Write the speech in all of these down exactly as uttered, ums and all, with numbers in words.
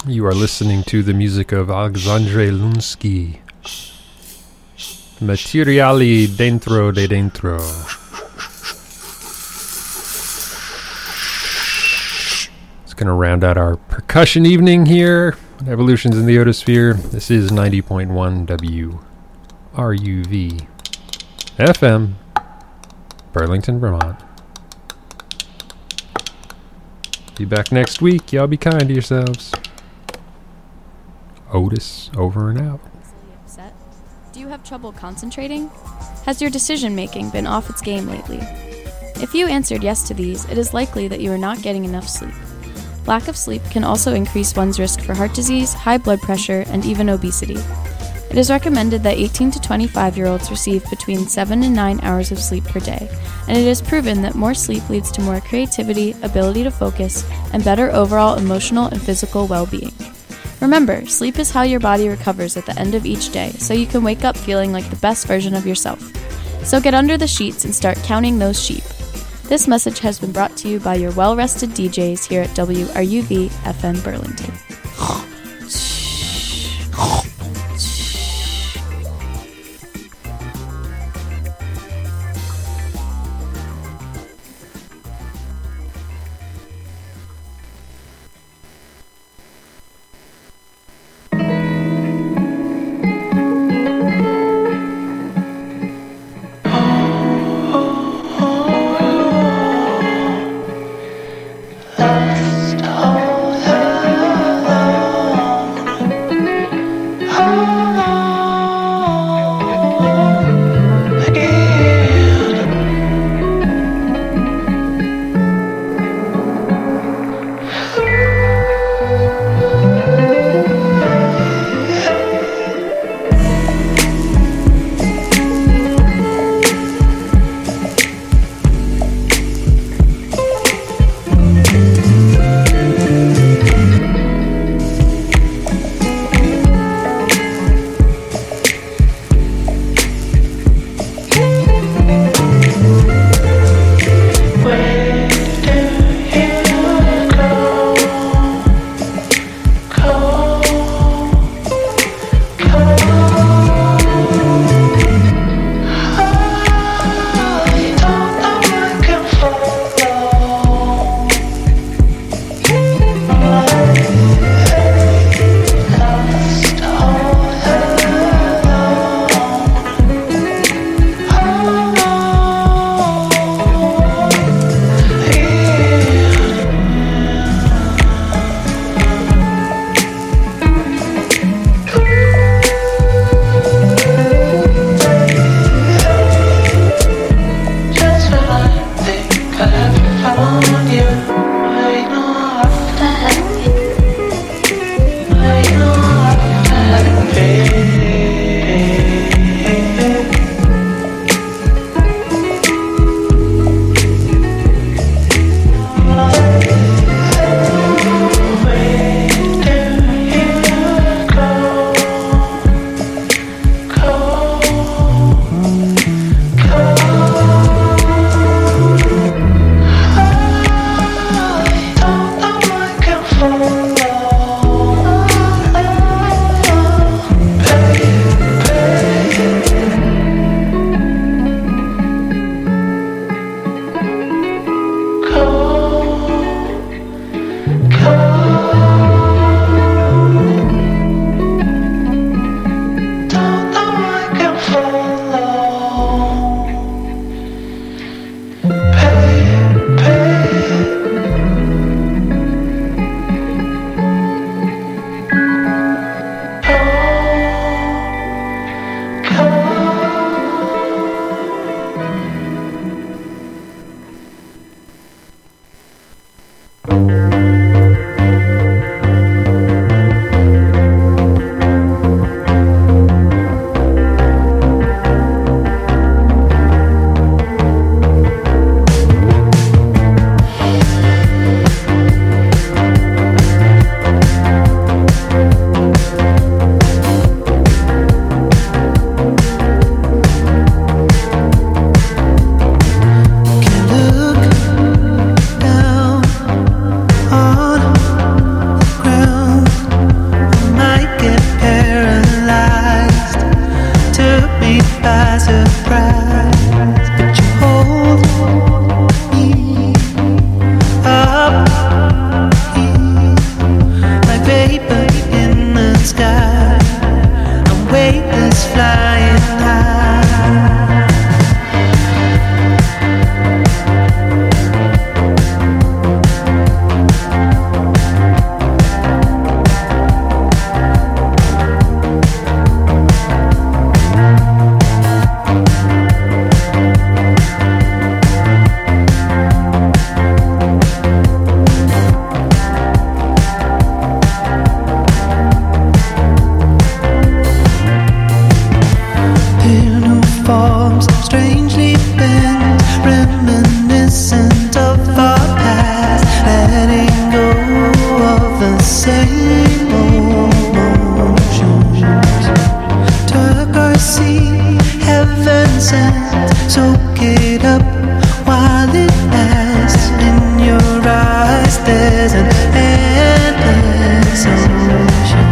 You are listening to the music of Alexandre Lunsky. Materiali dentro de dentro. It's going to round out our percussion evening here on Evolutions in the Otosphere. This is ninety point one W R U V F M, Burlington, Vermont. Be back next week. Y'all be kind to yourselves. Otis, over and out. Upset? Do you have trouble concentrating? Has your decision-making been off its game lately? If you answered yes to these, it is likely that you are not getting enough sleep. Lack of sleep can also increase one's risk for heart disease, high blood pressure, and even obesity. It is recommended that eighteen to twenty-five-year-olds receive between seven and nine hours of sleep per day, and it is proven that more sleep leads to more creativity, ability to focus, and better overall emotional and physical well-being. Remember, sleep is how your body recovers at the end of each day, so you can wake up feeling like the best version of yourself. So get under the sheets and start counting those sheep. This message has been brought to you by your well-rested D Js here at W R U V F M Burlington. Lost, oh, hello. soak it up while it lasts. In your eyes there's an endless ocean.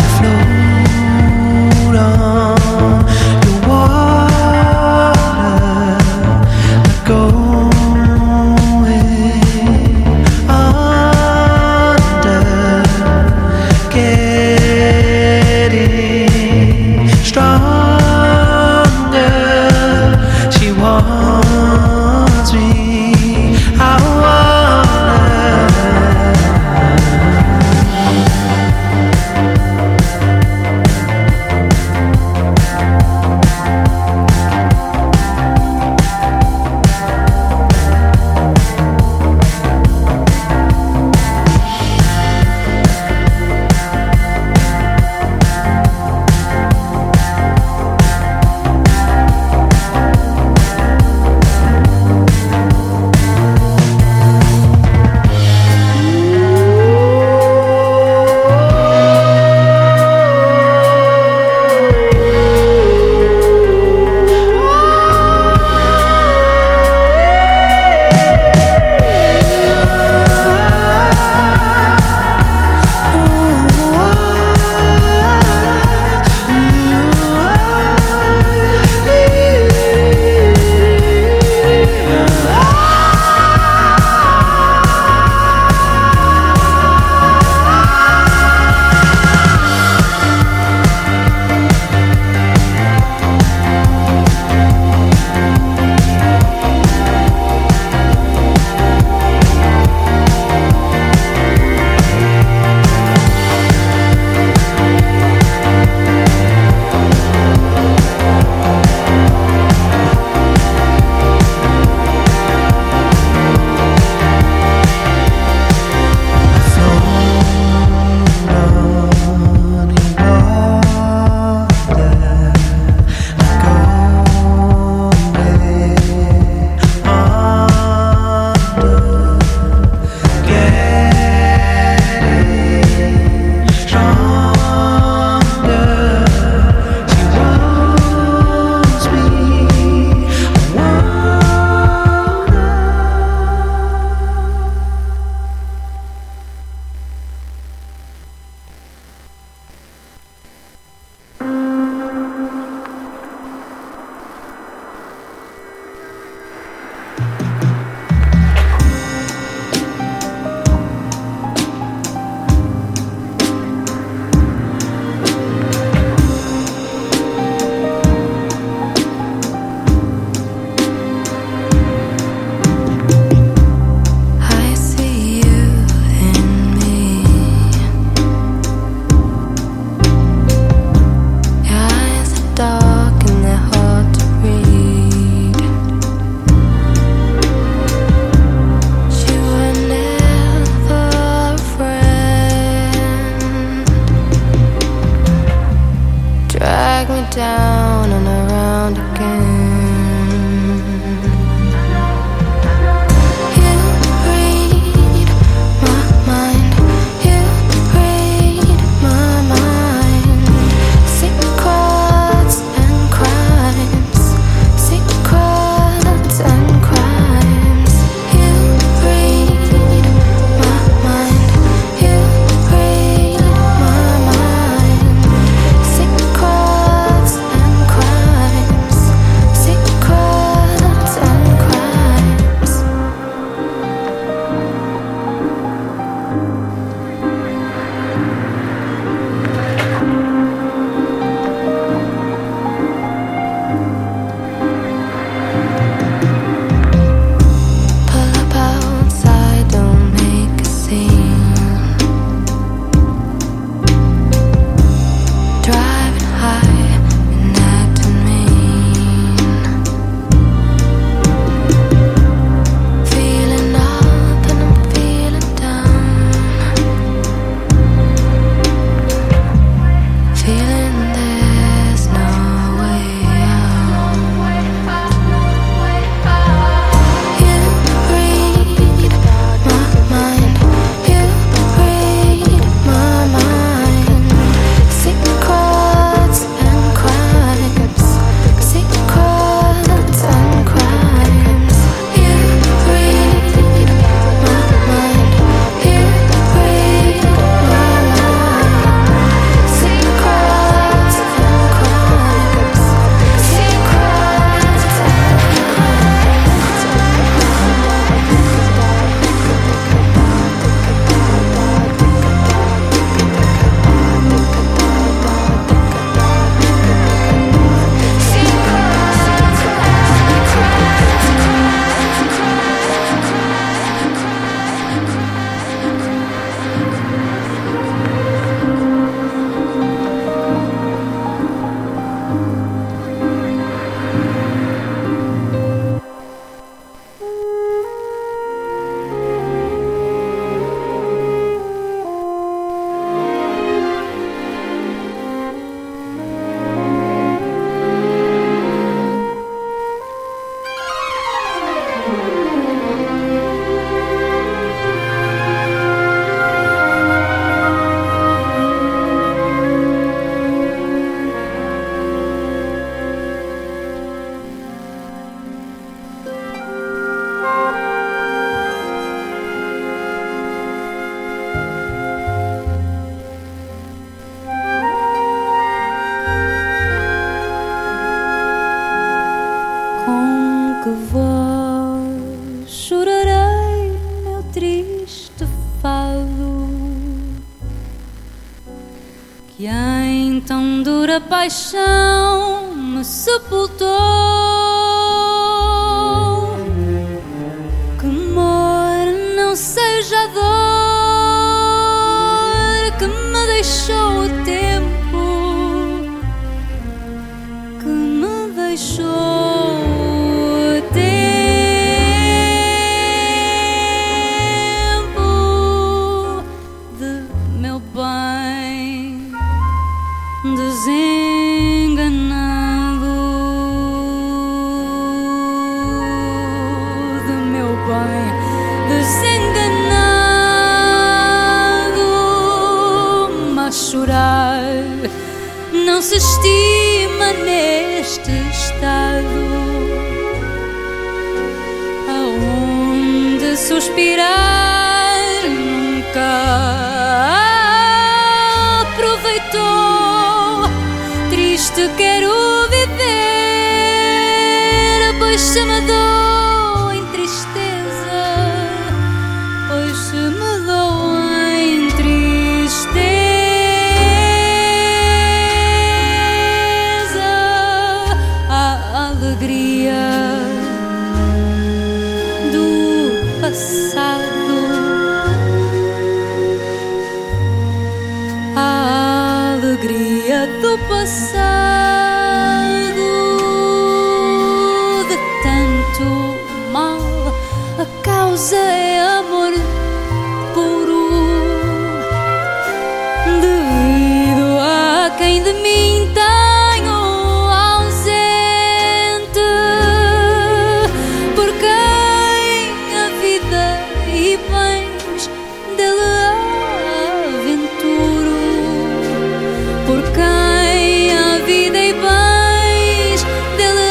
Float on the water, let go. a paixão me sepultou. Que more não seja a dor que me deixou o tempo, que me deixou o tempo de meu bem desenganado, de meu bem desenganado. Mas chorar não se estima neste estado, aonde suspirar nunca aproveitou. Triste quero viver, pois se me dou em tristeza, pois se me dou em tristeza. A alegria do passado, a alegria do passado, de tanto mal a causa é amor puro, devido a quem de mim tenho ausente, por quem a vida e bens dele aventuro, por quem a vida e bens dele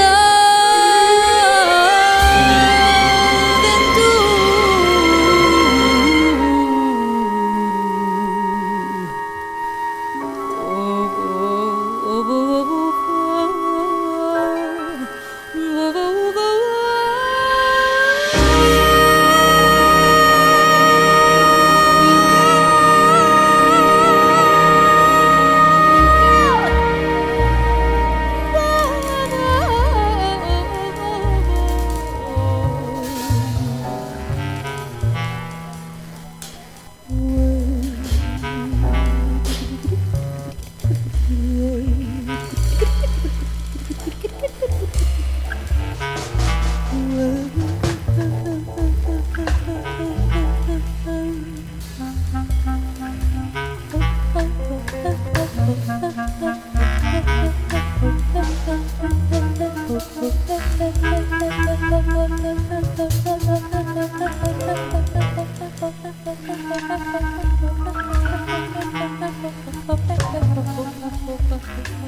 Thank you.